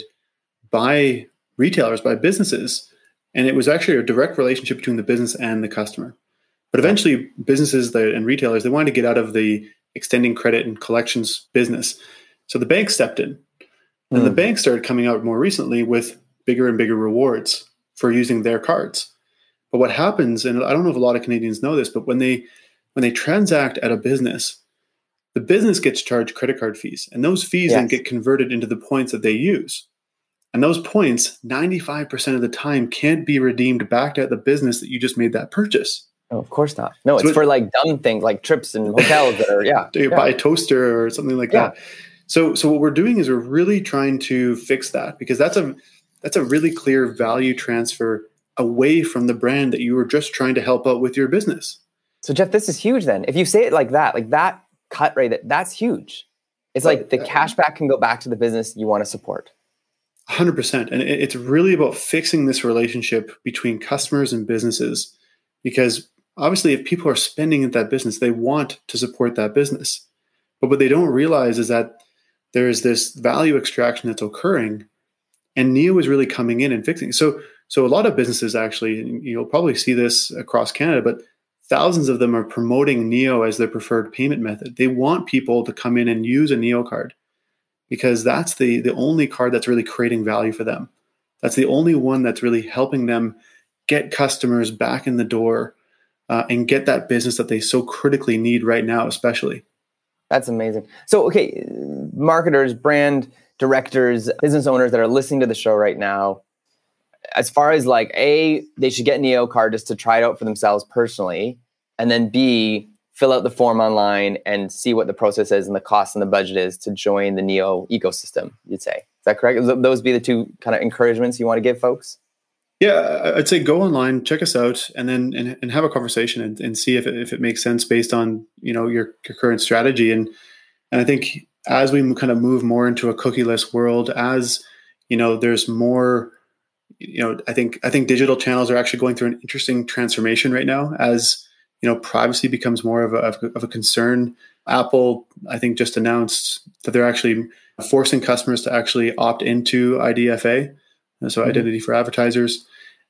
by retailers, by businesses, and it was actually a direct relationship between the business and the customer. But eventually businesses and retailers, they wanted to get out of the extending credit and collections business. So the bank stepped in. And the bank started coming out more recently with bigger and bigger rewards for using their cards. But what happens, and I don't know if a lot of Canadians know this, but when they transact at a business, the business gets charged credit card fees. And those fees then get converted into the points that they use. And those points, 95% of the time, can't be redeemed back at the business that you just made that purchase. No, of course not. No, so it's for like dumb things like trips and hotels that are, buy a toaster or something like that. So what we're doing is we're really trying to fix that, because that's a really clear value transfer away from the brand that you were just trying to help out with your business. So Jeff, this is huge then. If you say it like that cut rate, that's huge. It's like the cash back can go back to the business you want to support. 100%. And it's really about fixing this relationship between customers and businesses, because obviously if people are spending at that business, they want to support that business. But what they don't realize is that there is this value extraction that's occurring, and Neo is really coming in and fixing it. So a lot of businesses, actually, you'll probably see this across Canada, but thousands of them are promoting Neo as their preferred payment method. They want people to come in and use a Neo card, because that's the only card that's really creating value for them. That's the only one that's really helping them get customers back in the door and get that business that they so critically need right now, especially. That's amazing. So, okay, marketers, brand directors, business owners that are listening to the show right now, as far as like, A, they should get Neo card just to try it out for themselves personally, and then B, fill out the form online and see what the process is and the cost and the budget is to join the Neo ecosystem, you'd say. Is that correct? Would those be the two kind of encouragements you want to give folks? Yeah, I'd say go online, check us out, and then and have a conversation and see if it makes sense based on your current strategy. And I think as we kind of move more into a cookieless world, as there's more, I think digital channels are actually going through an interesting transformation right now. As privacy becomes more of a concern. Apple, I think, just announced that they're actually forcing customers to actually opt into IDFA, so identity for advertisers.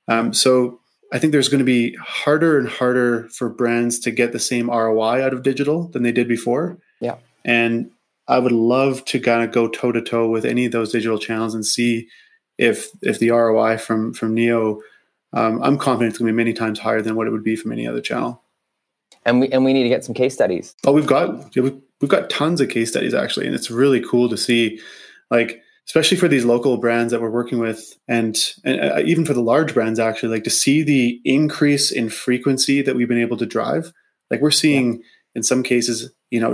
So I think there's going to be harder and harder for brands to get the same ROI out of digital than they did before. Yeah. And I would love to kind of go toe to toe with any of those digital channels and see if the ROI from Neo, I'm confident it's going to be many times higher than what it would be from any other channel. And we need to get some case studies. Oh, we've got tons of case studies, actually, and it's really cool to see, like, especially for these local brands that we're working with, and even for the large brands, actually, like, to see the increase in frequency that we've been able to drive. Like, we're seeing in some cases,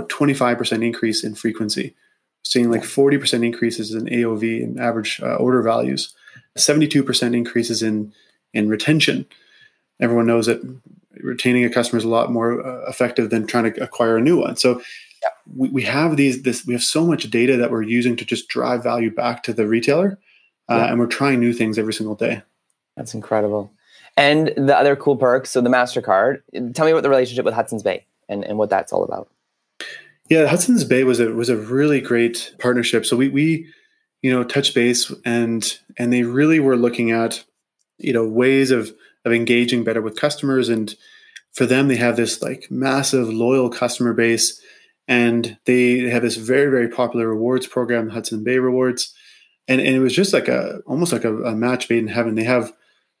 25% increase in frequency, seeing like 40% increases in AOV and average order values, 72% increases in retention. Everyone knows that retaining a customer is a lot more effective than trying to acquire a new one. So we have we have so much data that we're using to just drive value back to the retailer, and we're trying new things every single day. That's incredible. And the other cool perks, so the MasterCard, tell me about the relationship with Hudson's Bay and what that's all about. Yeah, Hudson's Bay was a really great partnership. So we touched base, and they really were looking at ways of engaging better with customers. And for them, they have this like massive loyal customer base, and they have this very, very popular rewards program, Hudson Bay Rewards. And it was just like almost like a match made in heaven. They have,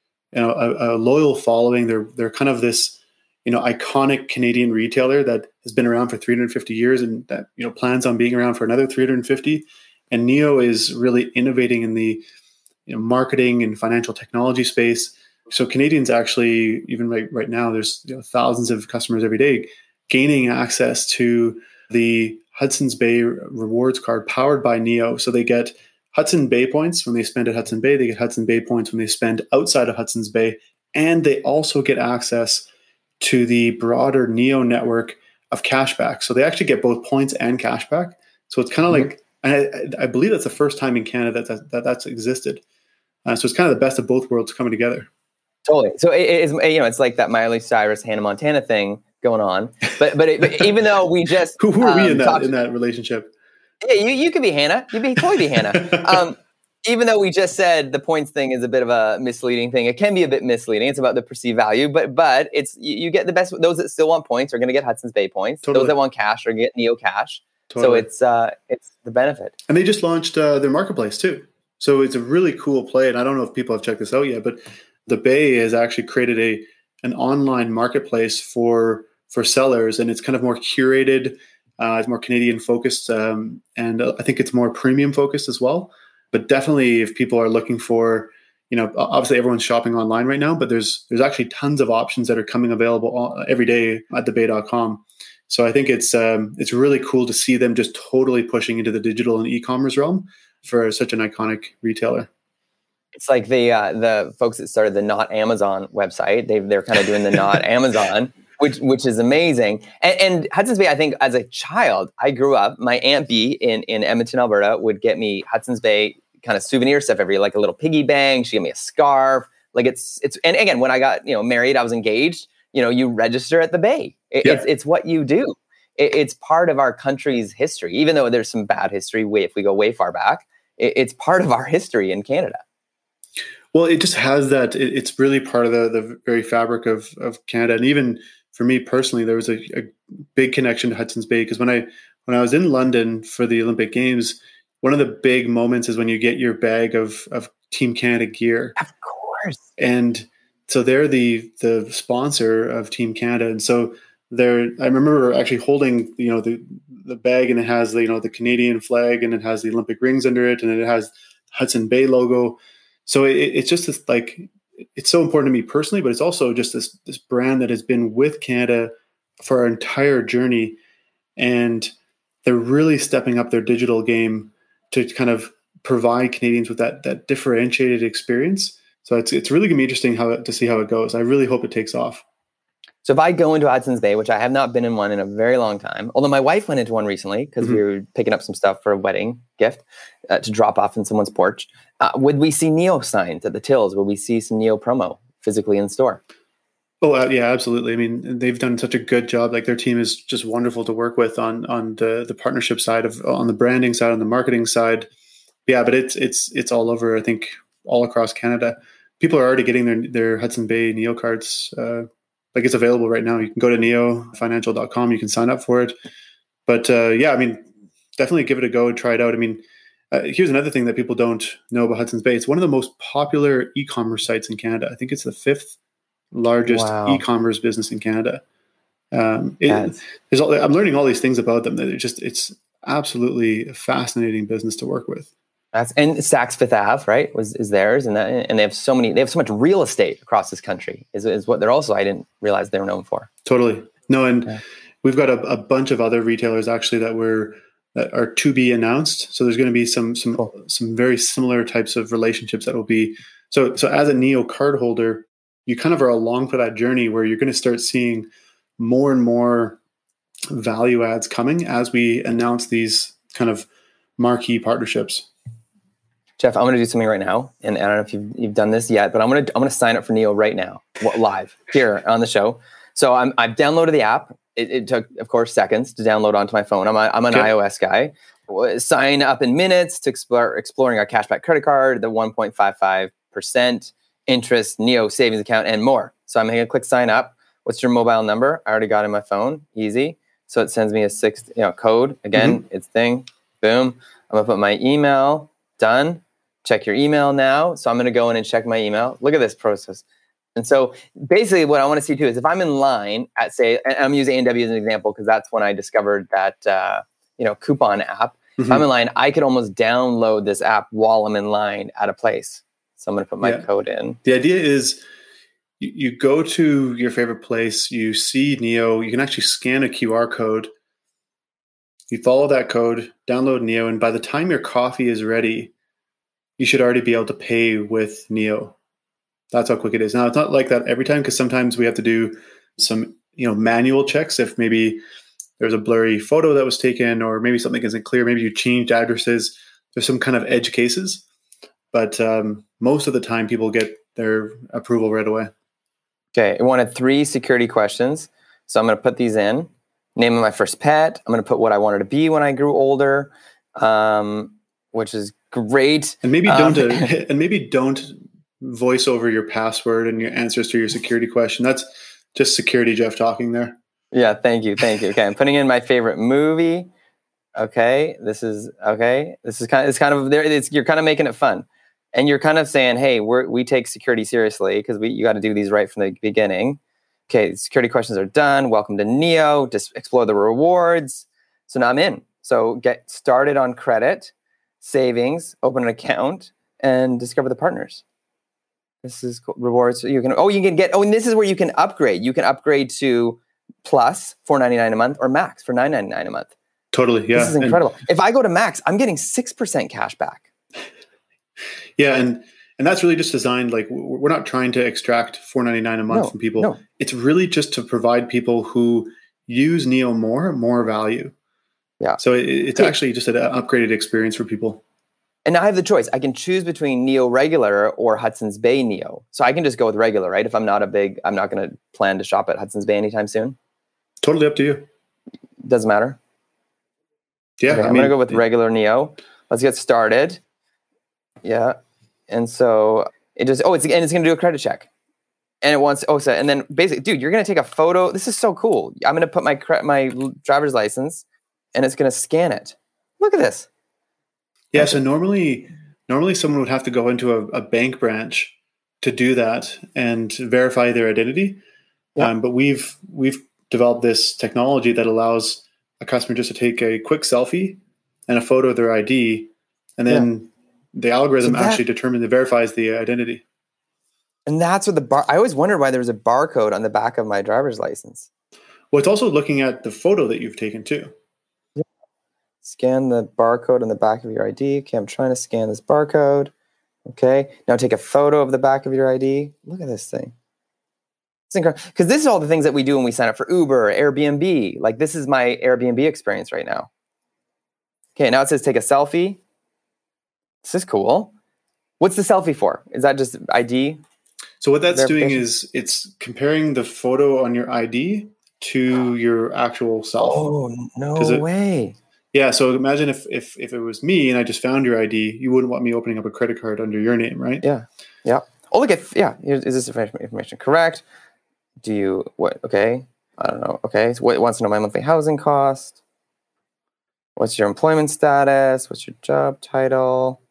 a loyal following. They're kind of this, iconic Canadian retailer that has been around for 350 years and that, plans on being around for another 350. And Neo is really innovating in the marketing and financial technology space. So Canadians actually, even right now, there's thousands of customers every day gaining access to the Hudson's Bay rewards card powered by Neo. So they get Hudson Bay points when they spend at Hudson Bay. They get Hudson Bay points when they spend outside of Hudson's Bay. And they also get access to the broader Neo network of cashback. So they actually get both points and cashback. So it's kind of like, and I believe that's the first time in Canada that's existed. So it's kind of the best of both worlds coming together. Totally. So it's like that Miley Cyrus, Hannah Montana thing going on. But even though we just who are we in that relationship? Yeah, you could be Hannah. Totally be Hannah. Even though we just said the points thing is a bit of a misleading thing, it can be a bit misleading. It's about the perceived value, but it's you get the best. Those that still want points are going to get Hudson's Bay points. Totally. Those that want cash are going to get Neo Cash. Totally. So it's the benefit. And they just launched their marketplace too. So it's a really cool play. And I don't know if people have checked this out yet, but the Bay has actually created an online marketplace for sellers, and it's kind of more curated. It's more Canadian focused, and I think it's more premium focused as well. But definitely, if people are looking for, obviously everyone's shopping online right now, but there's actually tons of options that are coming available every day at thebay.com. So I think it's really cool to see them just totally pushing into the digital and e-commerce realm for such an iconic retailer. It's like the folks that started the Not Amazon website. They're kind of doing the Not Amazon, which is amazing. And Hudson's Bay, I think as a child, I grew up, my Aunt Bee in Edmonton, Alberta would get me Hudson's Bay kind of souvenir stuff every year, like a little piggy bank. She gave me a scarf. Like it's and again, when I got married, I was engaged. You register at the Bay. It's what you do. It's part of our country's history, even though there's some bad history if we go way far back. It's part of our history in Canada. Well, it just has that. It's really part of the very fabric of Canada. And even for me personally, there was a big connection to Hudson's Bay because when I was in London for the Olympic Games, one of the big moments is when you get your bag of Team Canada gear. Of course. And so they're the sponsor of Team Canada. And so I remember actually holding, the bag, and it has the Canadian flag, and it has the Olympic rings under it, and it has Hudson Bay logo. So it's just this, it's so important to me personally, but it's also just this brand that has been with Canada for our entire journey. And they're really stepping up their digital game to kind of provide Canadians with that differentiated experience. So it's really going to be interesting to see how it goes. I really hope it takes off. So if I go into Hudson's Bay, which I have not been in one in a very long time, although my wife went into one recently because we were picking up some stuff for a wedding gift to drop off in someone's porch, would we see Neo signs at the tills? Would we see some Neo promo physically in store? Oh, yeah, absolutely. I mean, they've done such a good job. Like their team is just wonderful to work with on the partnership side, on the branding side, on the marketing side. Yeah, but it's all over, I think, all across Canada. People are already getting their Hudson Bay Neo cards. It's available right now. You can go to neofinancial.com. You can sign up for it. But I mean, definitely give it a go and try it out. I mean, here's another thing that people don't know about Hudson's Bay. It's one of the most popular e-commerce sites in Canada. I think it's the 5th largest e-commerce business in Canada. I'm learning all these things about them. It's absolutely a fascinating business to work with. And Saks Fifth Ave, right, is theirs, and they have so much real estate across this country. Is what they're also. I didn't realize they were known for. Totally. No, and we've got a bunch of other retailers actually that are to be announced. So there's going to be some very similar types of relationships that will be. So as a Neo card holder, you kind of are along for that journey where you're going to start seeing more and more value adds coming as we announce these kind of marquee partnerships. Jeff, I'm going to do something right now, and I don't know if you've done this yet, but I'm going to sign up for Neo right now, live here on the show. So I've downloaded the app. It took, of course, seconds to download onto my phone. I'm an iOS guy. Sign up in minutes to exploring our cashback credit card, the 1.55% interest Neo savings account, and more. So I'm going to click sign up. What's your mobile number? I already got it in my phone. Easy. So it sends me a 6 code. Again, it's thing. Boom. I'm going to put my email. Done. check your email now. So I'm going to go in and check my email. Look at this process. And so basically what I want to see too is if I'm in line at, say, and I'm using A&W as an example because that's when I discovered that, coupon app. If I'm in line, I could almost download this app while I'm in line at a place. So I'm going to put my code in. The idea is you go to your favorite place, you see Neo, you can actually scan a QR code. You follow that code, download Neo, and by the time your coffee is ready, you should already be able to pay with Neo. That's how quick it is. Now, it's not like that every time because sometimes we have to do some, manual checks if maybe there's a blurry photo that was taken or maybe something isn't clear. Maybe you changed addresses. There's some kind of edge cases. But most of the time, people get their approval right away. Okay, I wanted 3 security questions. So I'm going to put these in. Name of my first pet. I'm going to put what I wanted to be when I grew older, which is great. And maybe don't voice over your password and your answers to your security question. That's just security Jeff talking there. Yeah, thank you. Okay, I'm putting in my favorite movie. Okay, you're kind of making it fun. And you're kind of saying, hey, we take security seriously because you got to do these right from the beginning. Okay, security questions are done. Welcome to Neo. Just explore the rewards. So now I'm in. So get started on credit, savings, open an account, and discover the partners. This is cool. Rewards. And this is where you can upgrade. You can upgrade to Plus, $4.99 a month, or Max for $9.99 a month. Totally, yeah. This is incredible. If I go to Max, I'm getting 6% cash back. Yeah, and that's really just designed, like, we're not trying to extract $4.99 a month from people. No. It's really just to provide people who use Neo more value. Yeah. So it's actually just an upgraded experience for people. And now I have the choice. I can choose between Neo regular or Hudson's Bay Neo. So I can just go with regular, right? If I'm not going to plan to shop at Hudson's Bay anytime soon. Totally up to you. Doesn't matter. Yeah. Okay, I'm going to go with regular Neo. Let's get started. Yeah. And so it's going to do a credit check. And it wants, and then basically, dude, you're going to take a photo. This is so cool. I'm going to put my driver's license and it's going to scan it. Look at this. Yeah. So normally someone would have to go into a bank branch to do that and verify their identity. Yeah. But we've developed this technology that allows a customer just to take a quick selfie and a photo of their ID, and then the algorithm actually verifies the identity. And that's what I always wondered why there was a barcode on the back of my driver's license. Well, it's also looking at the photo that you've taken too. Yeah. Scan the barcode on the back of your ID. Okay, I'm trying to scan this barcode. Okay, now take a photo of the back of your ID. Look at this thing. It's incredible. Because this is all the things that we do when we sign up for Uber, Airbnb. Like, this is my Airbnb experience right now. Okay, now it says take a selfie. This is cool. What's the selfie for? Is that just ID? So what that's doing is it's comparing the photo on your ID to your actual self. Oh, no way. Yeah, so imagine if it was me and I just found your ID, you wouldn't want me opening up a credit card under your name, right? Yeah. Oh, look at, is this information correct? Okay, I don't know. Okay, so it wants to know my monthly housing cost. What's your employment status? What's your job title?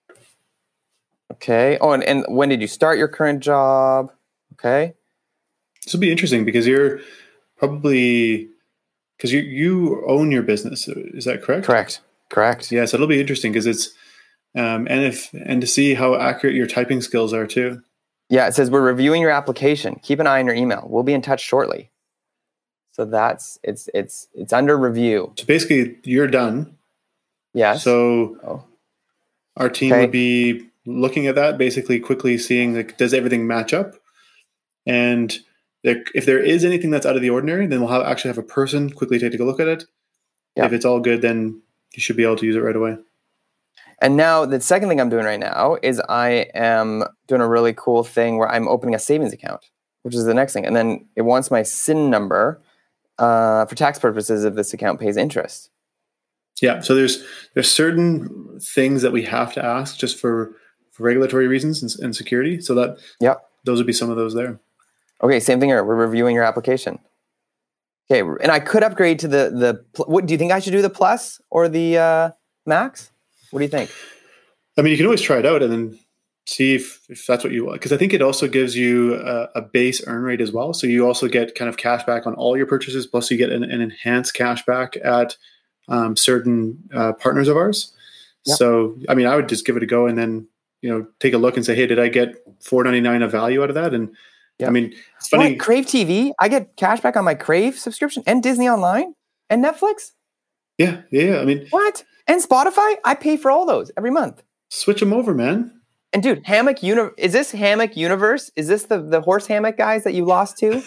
Okay. Oh, and when did you start your current job? Okay. This will be interesting because you're probably, because you own your business. Is that correct? Correct. Yeah, so it'll be interesting because it's, and to see how accurate your typing skills are too. Yeah, it says we're reviewing your application. Keep an eye on your email. We'll be in touch shortly. So it's under review. So basically, you're done. Yes. So our team would be looking at that, basically quickly seeing, like, does everything match up? And if there is anything that's out of the ordinary, then we'll actually have a person quickly take a look at it. Yeah. If it's all good, then you should be able to use it right away. And now the second thing I'm doing right now is I am doing a really cool thing where I'm opening a savings account, which is the next thing. And then it wants my SIN number for tax purposes if this account pays interest. Yeah. So there's certain things that we have to ask just for regulatory reasons and security. So that those would be some of those there. Okay. Same thing here. We're reviewing your application. Okay. And I could upgrade to what do you think I should do, the Plus or the Max? What do you think? I mean, you can always try it out and then see if that's what you want. Because I think it also gives you a base earn rate as well. So you also get kind of cash back on all your purchases. Plus you get an enhanced cash back at certain partners of ours. Yep. So, I mean, I would just give it a go and then, take a look and say, hey, did I get $4.99 of value out of that? And I mean, it's funny. What, Crave TV? I get cash back on my Crave subscription and Disney Online and Netflix? Yeah. I mean, what? And Spotify? I pay for all those every month. Switch them over, man. And dude, is this Hammock Universe? Is this the horse hammock guys that you lost to?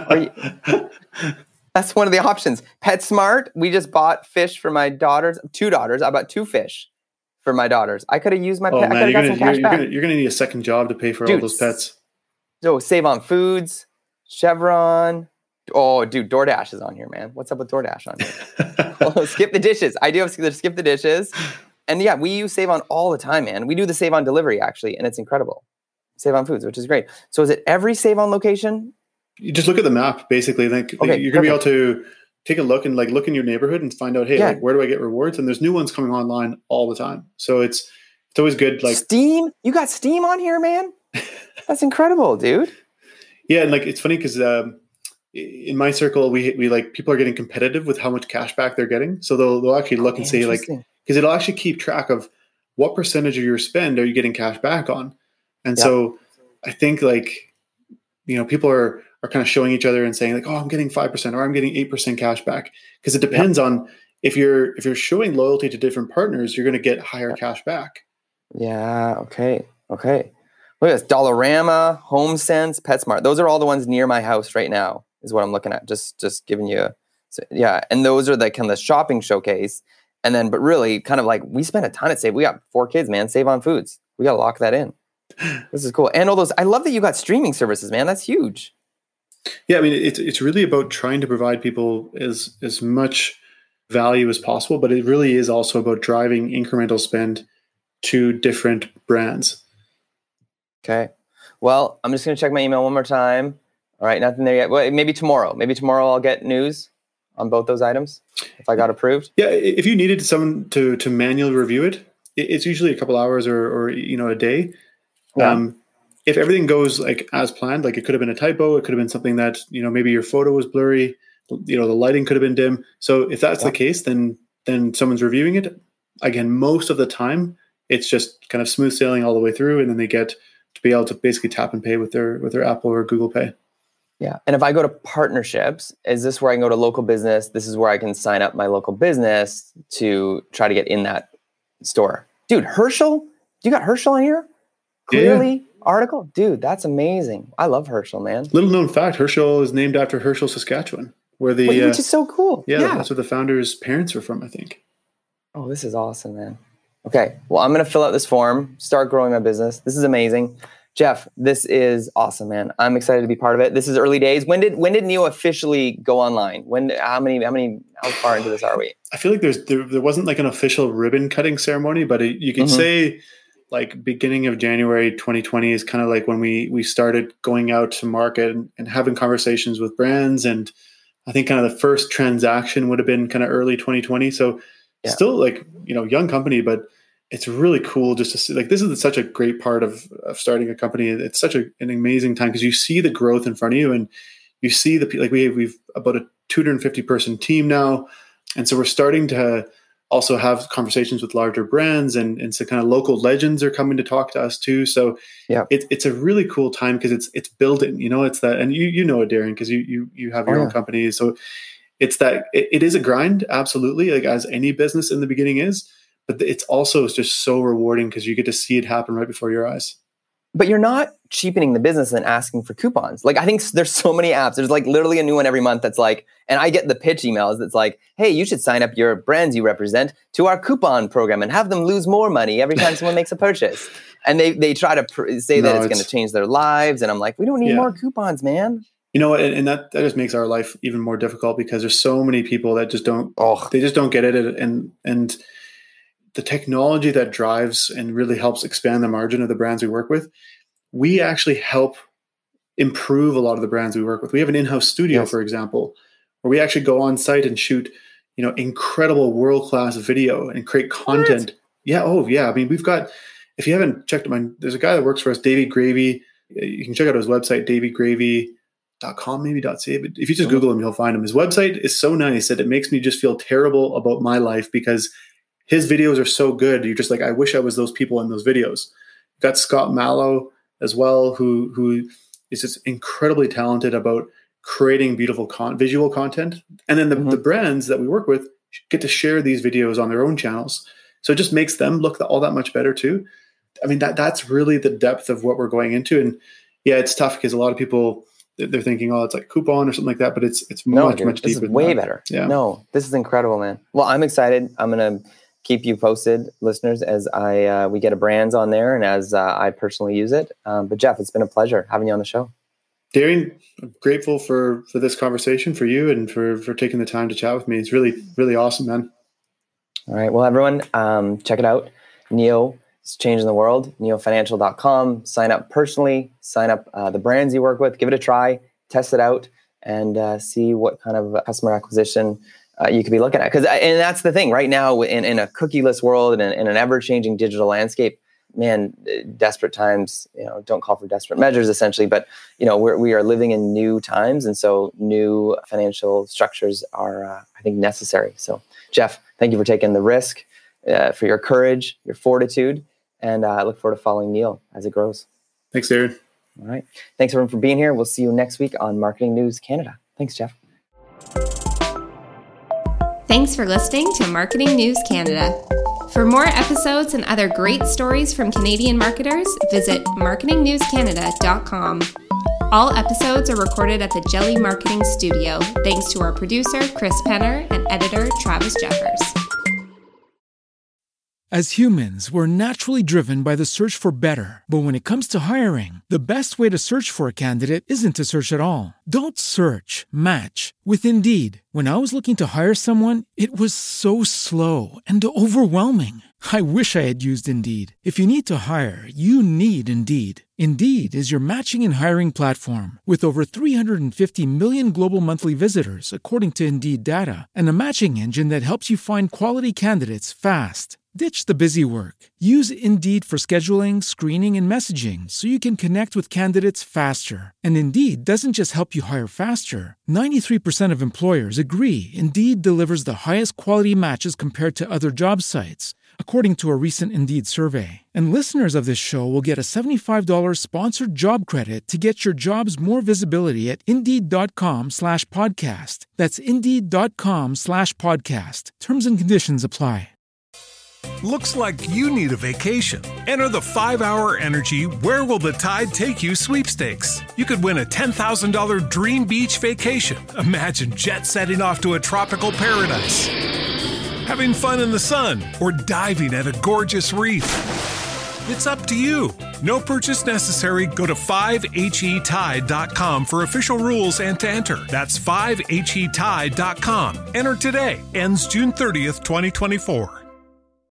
That's one of the options. PetSmart, we just bought fish for my daughters, 2 daughters. I bought 2 fish for my daughters. I could have used my pet. I could have got some cash back. You're going to need a second job to pay for all those pets. So Save on Foods, Chevron. Oh, dude, DoorDash is on here, man. What's up with DoorDash on here? Skip the dishes. I do have to skip the dishes. And yeah, we use Save On all the time, man. We do the Save On delivery, actually, and it's incredible. Save On Foods, which is great. So is it every Save On location? You just look at the map, basically. You're going to be able to take a look and look in your neighborhood and find out, hey, where do I get rewards? And there's new ones coming online all the time. So it's always good. Steam? You got Steam on here, man? That's incredible, dude. Yeah, and it's funny because in my circle, we people are getting competitive with how much cash back they're getting. So they'll actually look and say because it'll actually keep track of what percentage of your spend are you getting cash back on. And so I think people are kind of showing each other and saying oh, I'm getting 5% or I'm getting 8% cash back. Because it depends on if you're showing loyalty to different partners, you're going to get higher cash back. Yeah. Okay. Look at this. Dollarama, HomeSense, PetSmart. Those are all the ones near my house right now is what I'm looking at. Just giving you. And those are the kind of the shopping showcase. And then, but really kind of we spent a ton at Save. We got 4 kids, man. Save on Foods. We got to lock that in. This is cool. And all those, I love that you got streaming services, man. That's huge. Yeah. I mean, it's really about trying to provide people as much value as possible, but it really is also about driving incremental spend to different brands. Okay. Well, I'm just going to check my email one more time. All right. Nothing there yet. Well, maybe tomorrow. I'll get news on both those items if I got approved. Yeah. If you needed someone to manually review it, it's usually a couple hours or a day. Yeah. If everything goes as planned, it could have been a typo, it could have been something that, maybe your photo was blurry, the lighting could have been dim. So if that's the case, then someone's reviewing it. Again, most of the time it's just kind of smooth sailing all the way through, and then they get to be able to basically tap and pay with their Apple or Google Pay. Yeah. And if I go to partnerships, is this where I can go to local business? This is where I can sign up my local business to try to get in that store. Dude, Herschel? You got Herschel on here? Clearly article? Dude, that's amazing. I love Herschel, man. Little known fact, Herschel is named after Herschel, Saskatchewan, where which is so cool. Yeah, that's where the founder's parents are from, I think. Oh, this is awesome, man. Okay. Well, I'm going to fill out this form, start growing my business. This is amazing. Jeff, this is awesome, man. I'm excited to be part of it. This is early days. When did Neo officially go online? How far into this are we? I feel like there wasn't an official ribbon cutting ceremony, but you could say beginning of January 2020 is kind of when we started going out to market and having conversations with brands. And I think kind of the first transaction would have been kind of early 2020. So still young company, but it's really cool just to see this is such a great part of starting a company. It's such an amazing time because you see the growth in front of you, and you see we've about a 250 person team now. And so we're starting to also have conversations with larger brands, and so kind of local legends are coming to talk to us too. So it's a really cool time because it's building, it's that, and you know it, Darren, because you have your own company. So it's that it is a grind. Absolutely. As any business in the beginning is, but it's also just so rewarding because you get to see it happen right before your eyes. But you're not cheapening the business and asking for coupons. I think there's so many apps. There's literally a new one every month that's and I get the pitch emails that's hey, you should sign up your brands you represent to our coupon program and have them lose more money every time someone makes a purchase. And they try to say that it's going to change their lives. And I'm we don't need more coupons, man. And that just makes our life even more difficult because there's so many people that just don't, they just don't get it. And the technology that drives and really helps expand the margin of the brands we work with, we actually help improve a lot of the brands we work with. We have an in-house studio, for example, where we actually go on site and shoot, incredible world-class video and create content. What? Yeah. Oh yeah. I mean, we've got if you haven't checked him out, there's a guy that works for us, Davey Gravy. You can check out his website, daveygravy.com, maybe .ca. But if you just Google him, you'll find him. His website is so nice that it makes me just feel terrible about my life because his videos are so good. You're just like, I wish I was those people in those videos. You've got Scott Mallow as well, who is just incredibly talented about creating beautiful visual content. And then the brands that we work with get to share these videos on their own channels. So it just makes them look all that much better too. I mean, that's really the depth of what we're going into. And yeah, it's tough because a lot of people, they're thinking, oh, it's like Coupon or something like that, but it's much deeper. This is way better. Yeah. No, this is incredible, man. Well, I'm excited. I'm going to keep you posted, listeners, as we get a brands on there and as I personally use it. But Jeff, it's been a pleasure having you on the show. Darian, I'm grateful for this conversation, for you, and for taking the time to chat with me. It's really, really awesome, man. All right. Well, everyone, check it out. Neo is changing the world. neofinancial.com. Sign up personally. Sign up the brands you work with. Give it a try. Test it out and see what kind of customer acquisition you could be looking at. And that's the thing. Right now, in a cookieless world and in an ever-changing digital landscape, man, desperate times, don't call for desperate measures, essentially. But, we are living in new times. And so new financial structures are, I think, necessary. So, Jeff, thank you for taking the risk, for your courage, your fortitude. And I look forward to following Neil as it grows. Thanks, Aaron. All right. Thanks, everyone, for being here. We'll see you next week on Marketing News Canada. Thanks, Jeff. Thanks for listening to Marketing News Canada. For more episodes and other great stories from Canadian marketers, visit marketingnewscanada.com. All episodes are recorded at the Jelly Marketing Studio, thanks to our producer, Chris Penner, and editor, Travis Jeffers. As humans, we're naturally driven by the search for better. But when it comes to hiring, the best way to search for a candidate isn't to search at all. Don't search, match with Indeed. When I was looking to hire someone, it was so slow and overwhelming. I wish I had used Indeed. If you need to hire, you need Indeed. Indeed is your matching and hiring platform with over 350 million global monthly visitors, according to Indeed data, and a matching engine that helps you find quality candidates fast. Ditch the busy work. Use Indeed for scheduling, screening, and messaging so you can connect with candidates faster. And Indeed doesn't just help you hire faster. 93% of employers agree Indeed delivers the highest quality matches compared to other job sites, according to a recent Indeed survey. And listeners of this show will get a $75 sponsored job credit to get your jobs more visibility at Indeed.com/podcast. That's Indeed.com/podcast. Terms and conditions apply. Looks like you need a vacation. Enter the 5-Hour Energy Where Will the Tide Take You sweepstakes. You could win a $10,000 dream beach vacation. Imagine jet setting off to a tropical paradise, having fun in the sun, or diving at a gorgeous reef. It's up to you. No purchase necessary. Go to 5HETide.com for official rules and to enter. That's 5HETide.com. Enter today. Ends June 30th, 2024.